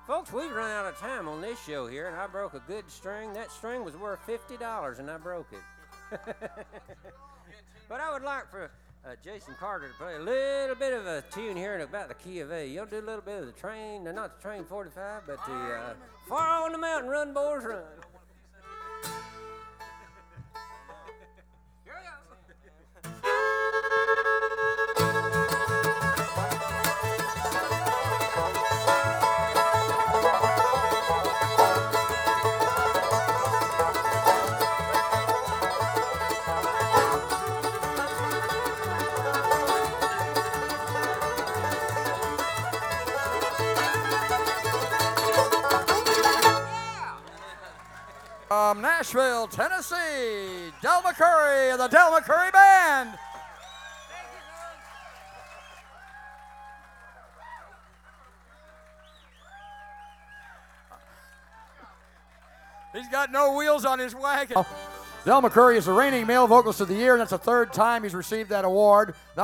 Folks, we've run out of time on this show here, and I broke a good string. That string was worth $50, and I broke it. But I would like for Jason Carter to play a little bit of a tune here about the key of A. You'll do a little bit of the train, not the Train 45, but the Far on the Mountain, Run, Boys, Run. Here we go. From Nashville, Tennessee, Del McCoury and the Del McCoury Band. He's got no wheels on his wagon. Del McCoury is the reigning male vocalist of the year, and that's the third time he's received that award.